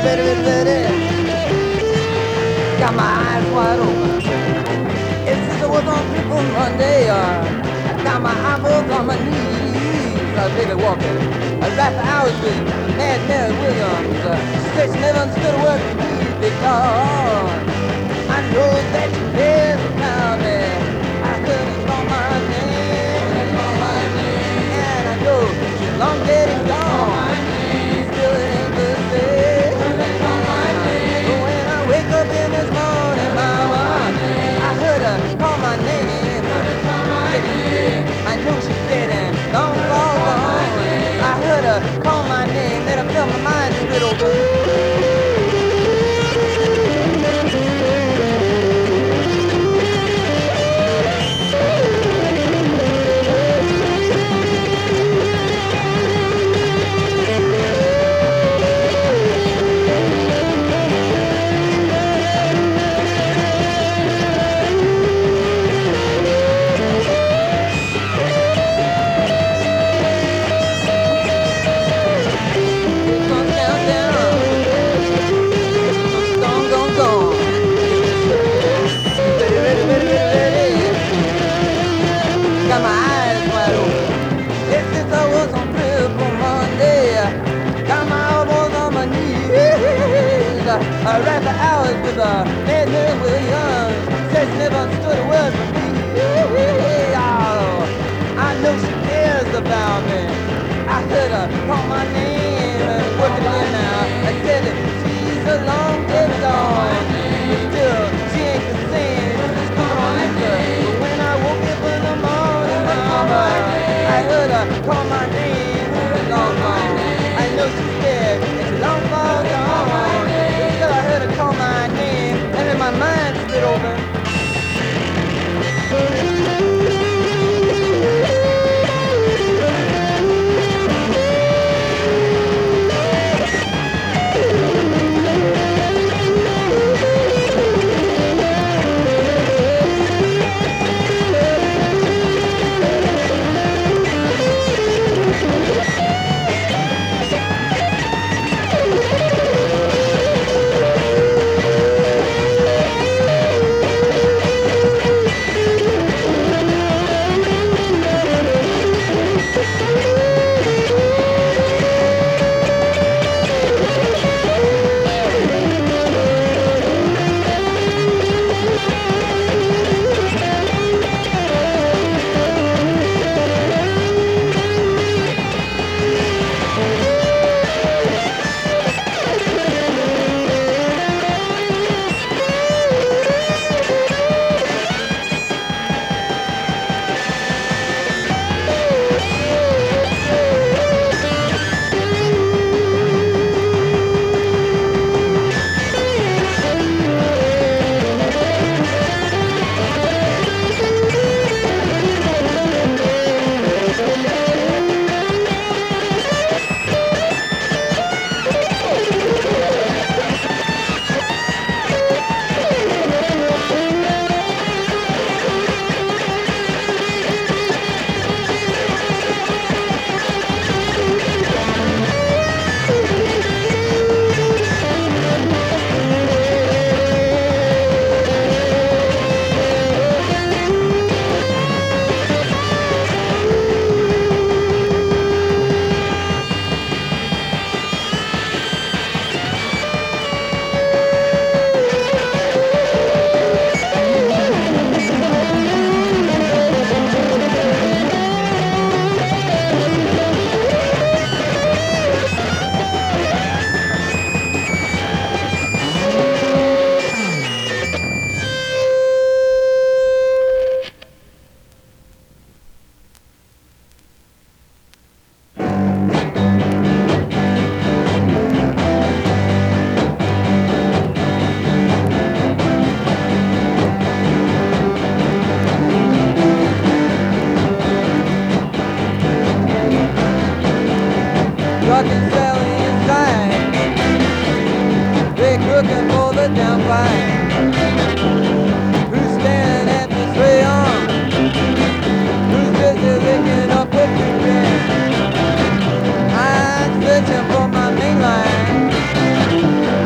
Got my eyes wide open. It's since I was on people Monday. Got my eyeballs on my knees. Baby walking. Right for hours with Mad Mary Williams. Said she never understood a word from me because I know that she cares about me. I heard her call my name, and I know she's long dead and gone. Still it ain't the same. But when I wake up in this morning, mama, I heard her call my name. I know she's dead and long gone. I heard her call my name, then I felt my mind split open. Got my eyes wide open. Ever since I was on Cripple Monday, got my elbows on my knees. I ran for hours with Mad Mary Williams. Said she never understood a word from me. Oh, I know she cares about me. I heard her call my name and working it in now. I said that she's a long dead gone. But still, she ain't the same. She's coming on after. But when I woke up in the morning, mama, I heard her call my name. Long gone. I know she's dead and she's long far gone. But still, I heard her call my name, and then my mind split open. Trucking Sally inside, they cooking for the downpipe. Who's standing at the rayon? Who's busy licking up the creek? I'm searching for my main line.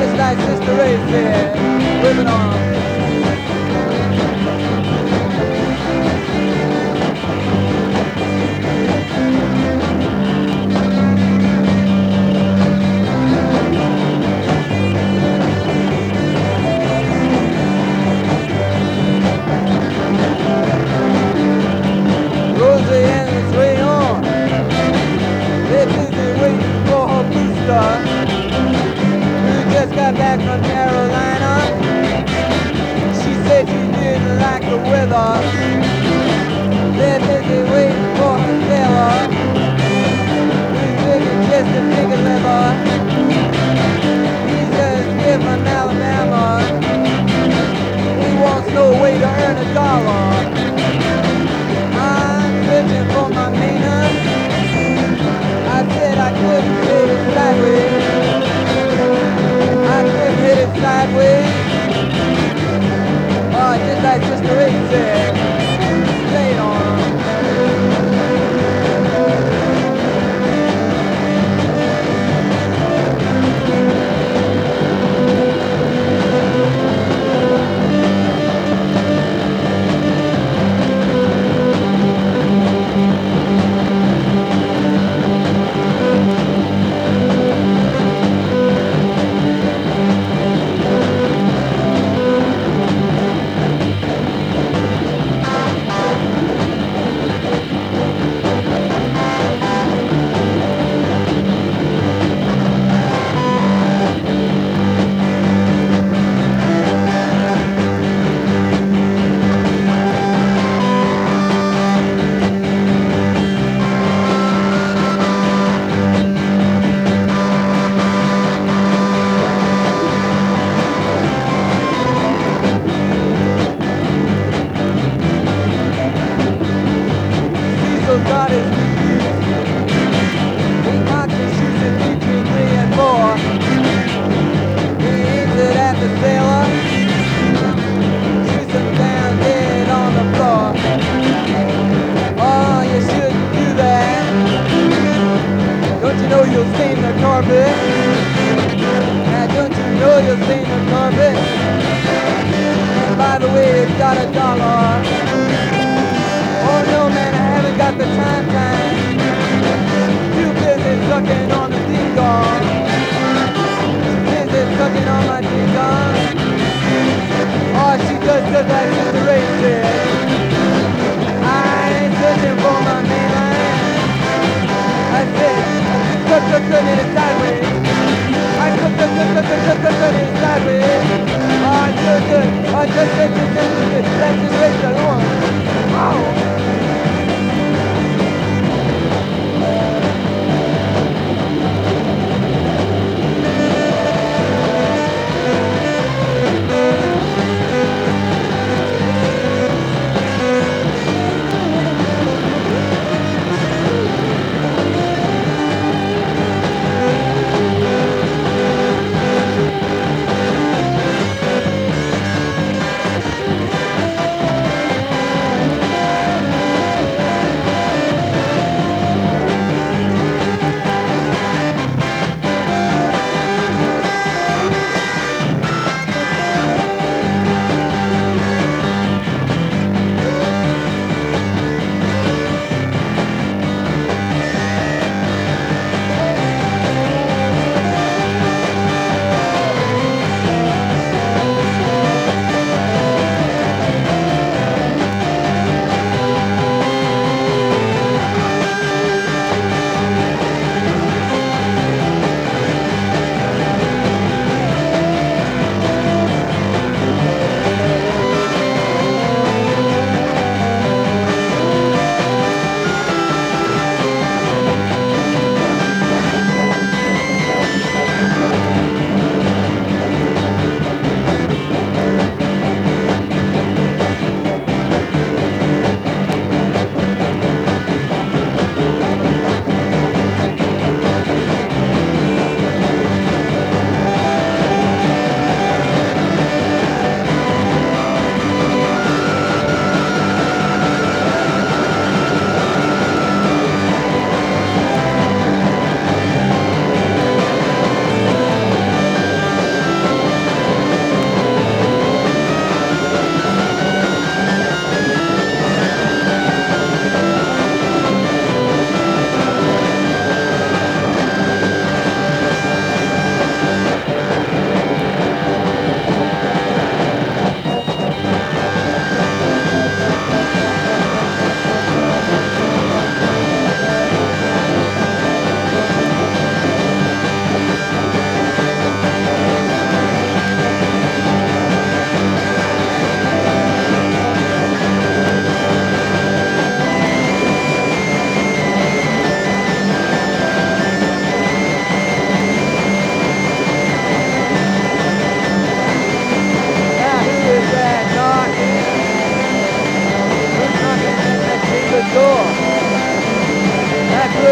just like Sister Ray said, whipping on. Rosie and the swing on. They're busy waiting for her booster, who just got back from Carolina. She said she didn't like the weather. They're busy waiting for her sailor, who's digging just a bigger leather. He's just here from Alabama. He wants no way to earn a dollar. I'm searching for my meaning. I said I couldn't hit it sideways. I couldn't hit it sideways. Oh, just like Sister Ray said, straight on. Cecil got his reviews. He knocks and shoots it between 3 and 4. He aims it at the sailor, shoots him down dead on the floor. Oh, you shouldn't do that. Don't you know you'll stain the carpet? Now don't you know you'll stain the carpet? And by the way, it's got a dollar. Oh no man, I haven't got the time. Too busy sucking on the ding-dong. Busy sucking on my ding-dong. Oh, she does just like Sister Ray said. I ain't searching for my mainline. I said, could hit it sideways. I could hit it sideways. Oh, good. Oh, just. That's just Ray said, come on. Wow.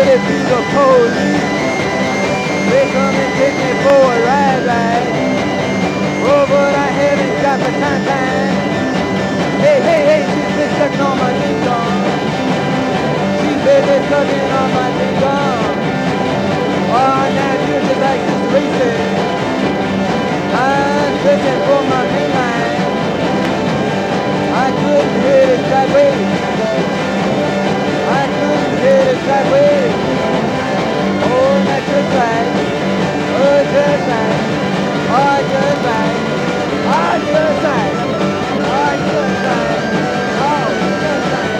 could it be the police? They come and take me for a ride. Oh, but I haven't got the time. Hey, she's been sucking on my ding-dong. She's been sucking on my ding-dong. Oh, now you're just like this racist. I'm searching for my mainline. I couldn't hit it sideways. I couldn't hit it sideways. Oh, that's just right. Oh, just right. Oh, just right. Oh, just right. Oh, just right. Oh, just right.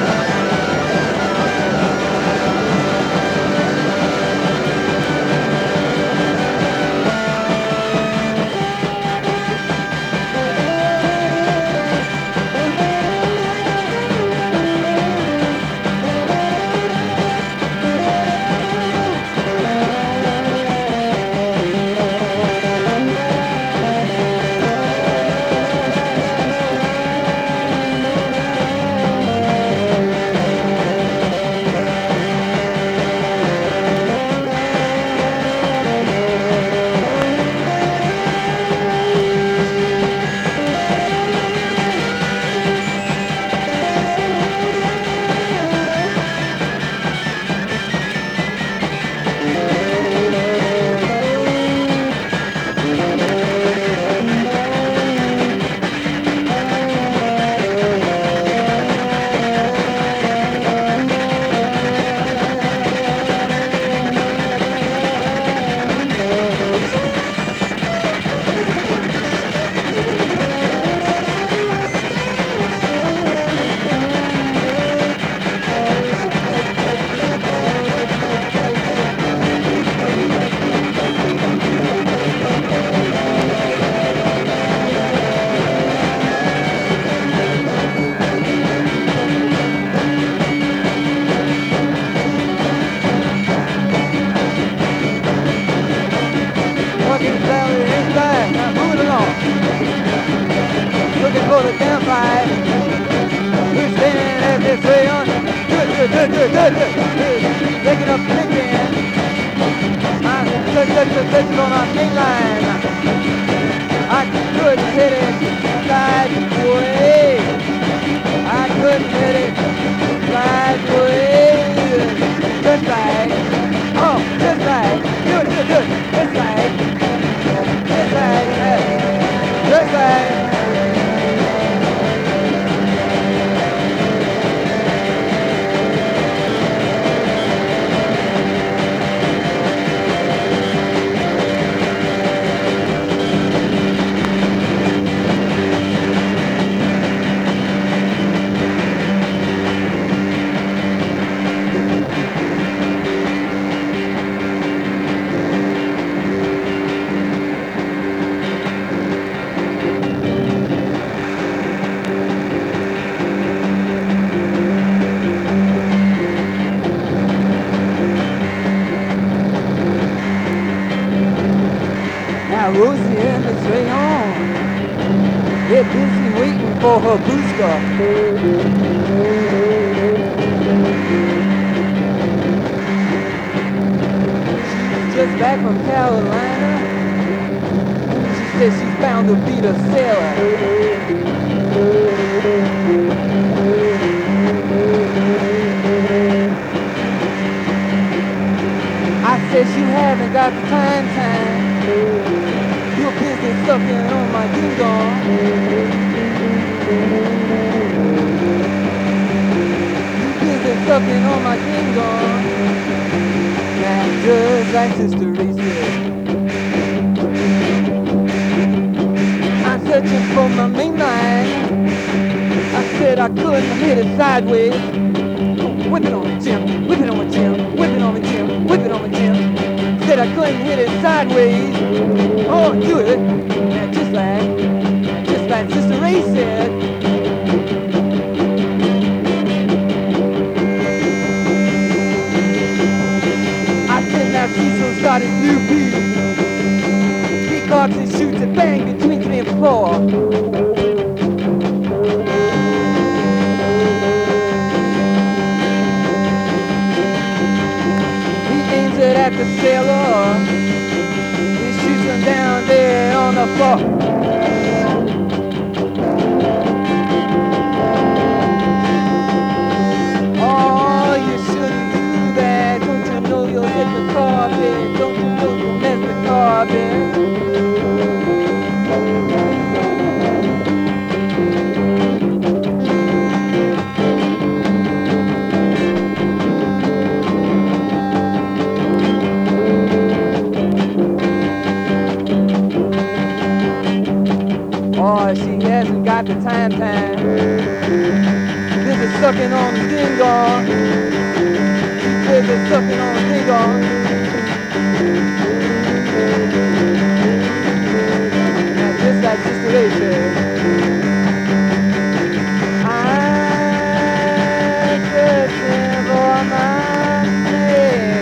Fucking family inside. Now moving along. Looking for the campfire. Who's standing at this rayon? Good. Taking up picking. I'm touching on our main line. I couldn't hit it sideways. I couldn't hit it sideways. Just like, oh, just like, good, just like, just like. Now Rosie and the Rayon, they're busy waiting for her booster. She's just back from Carolina. She says she's bound to beat a sailor. I said you haven't got the time. You're busy sucking on my ding-dong. You're busy sucking on my ding-dong. Now just like Sister Ray said, I'm searching for my main line. I said I couldn't hit it sideways. Whip it on me, Jim. Whip it on me, Jim. Whip it on me, Jim. Whip it on me, Jim. Said I couldn't hit it sideways. Oh, do it. Now just like Sister Ray said. I said now Cecil started blue beat. He cocks and shoots and bang between 3 and 4. sailor. He shoots him down dead on the floor. Oh, you shouldn't do that. Don't you know you'll hit the carpet? Don't you know you'll mess the carpet? Oh, she hasn't got the time. Busy sucking on the ding dong. Busy sucking on the ding dong. Now just like Sister Ray said, I'm searching for my name.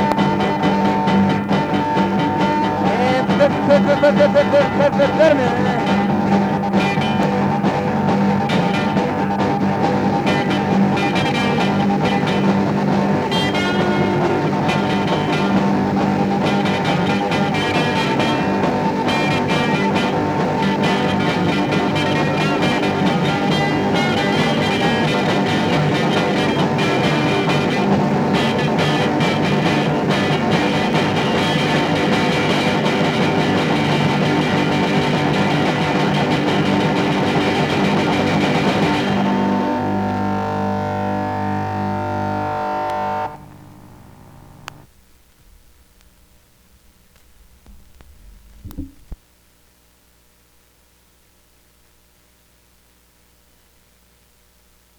Letterman.